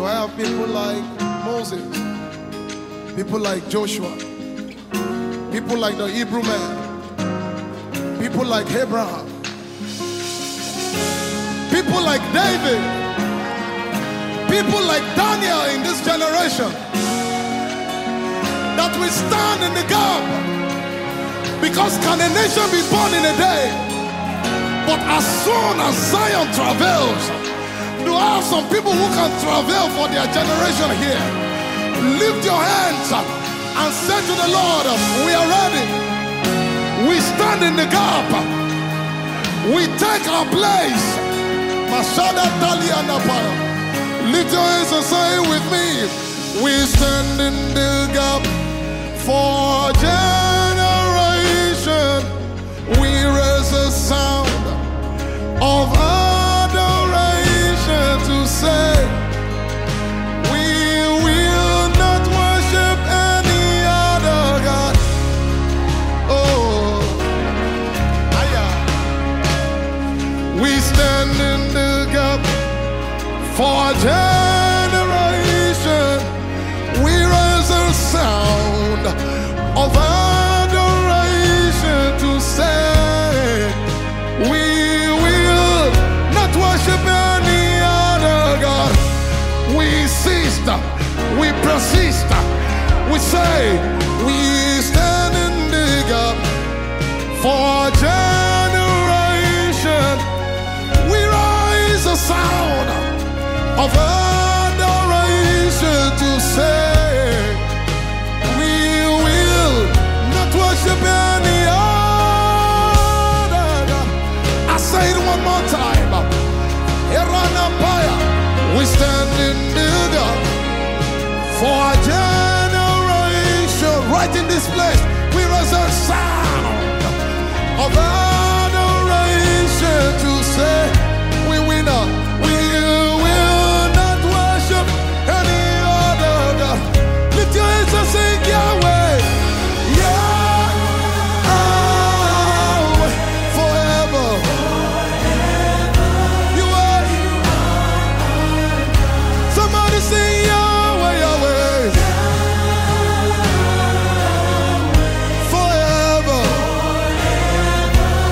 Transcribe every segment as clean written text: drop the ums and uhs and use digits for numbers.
Do I have people like Moses? People like Joshua? People like the Hebrew man? People like Abraham? People like David? People like Daniel in this generation that will stand in the gap? Because can a nation be born in a day? But as soon as Zion travels, do I have some people who can travel for their generation here? Lift your hands up and say to the Lord, we are ready. We stand in the gap. We take our place. Mashada Talia Napaya. Lift your hands and say it with me. We stand in the gap for generation. We raise a sound of adoration to say, we will not worship any other God. Oh, we stand in the gap for generation. We raise a sound of adoration to say, we will not worship any other God. We ceased, we persist, we say, we stand in the gap for generation. We raise a sound of adoration to say, we will not worship any other God. I say it one more time. We stand in the gap for a generation. Right in this place, we raise a sound of adoration to say, we will not worship any other God. Lift your hands and sing Yahweh. Yahweh forever. You are. Somebody sing Yahweh, Yahweh. Forever.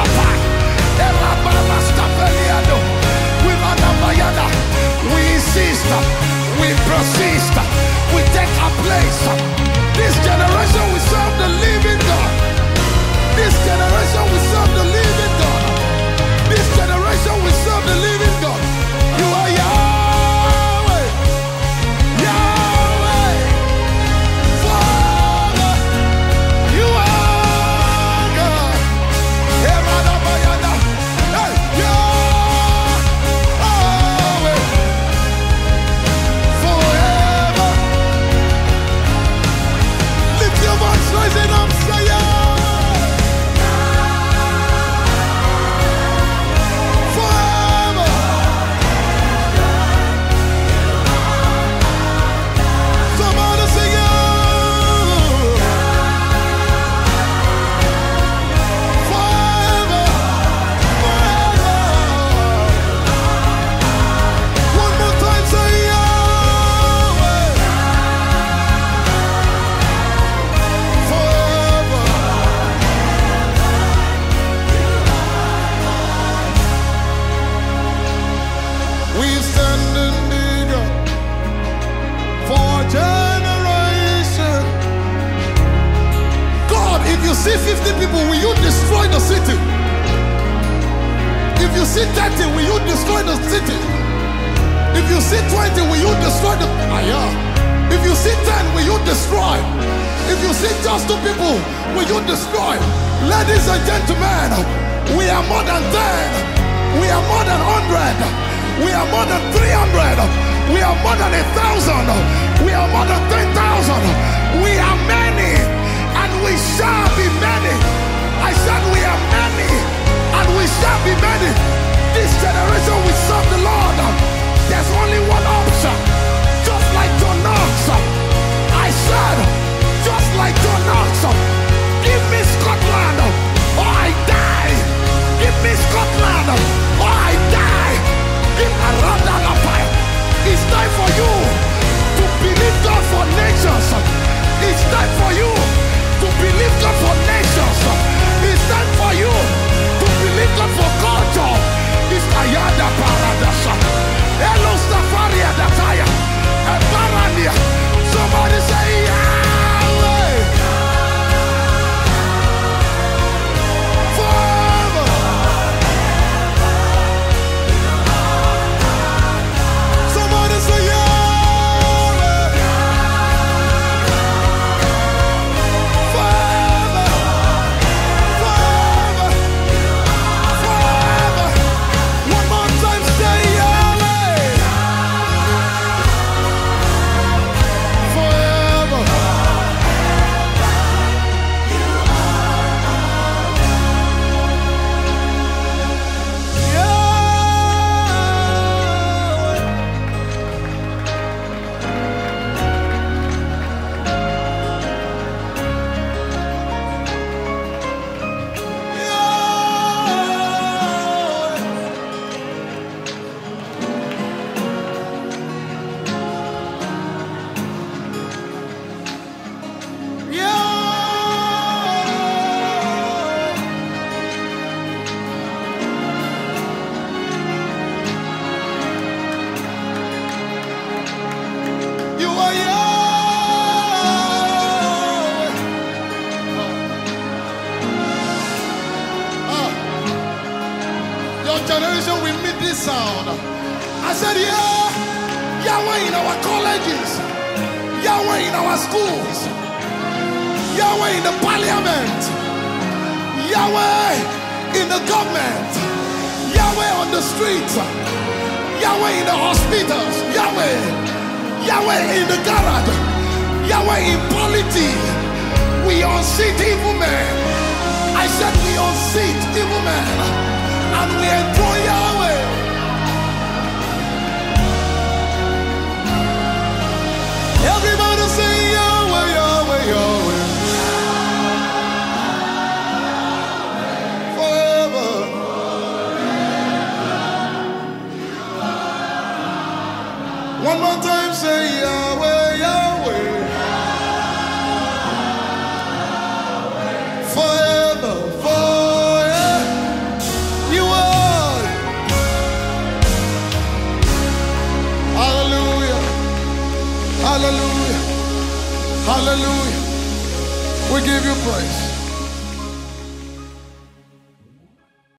We insist, we persist, we take our place. This generation we serve the living God. This generation we serve the living God. This generation we serve the living God. You are Yahweh, Yahweh, Father. You are God. Hey, Yahweh, forever. Lift your voice, raise it up, say Yahweh. See 50 people, will you destroy the city? If you see 30, will you destroy the city? If you see 20, will you destroy the... If you see 10, will you destroy? If you see just 2 people, will you destroy? Ladies and gentlemen, we are more than 10. We are more than 100. We are more than 300. We are more than 1,000. We are more than 10,000. We are many. And we shall be many. I said we are many, and we shall be many. This generation we serve the Lord. There's only one option. Just like John Knox. I said, just like John Knox. Give me Scotland, or I die. Give me Scotland, or I die. Give me Radalapaya. It's time for you to believe God for nations. It's time for you to believe God for nations. It's time for you to believe God for culture. It's Ayada Paradasa. Hello Safaria Dataya. And Parania. Somebody say Yahweh. Forever. Somebody say Yahweh. Generation we meet this sound. I said, yeah, Yahweh in our colleges, Yahweh in our schools, Yahweh in the parliament, Yahweh in the government, Yahweh on the streets, Yahweh in the hospitals, Yahweh in the garage, Yahweh in politics. We unseat evil men. I said we unseat evil men. And we enjoy Yahweh. Everybody say Yahweh, Yahweh, Yahweh. Forever. One more time, say Yahweh, Yahweh. Forever, forever. Hallelujah. Hallelujah. We give you praise.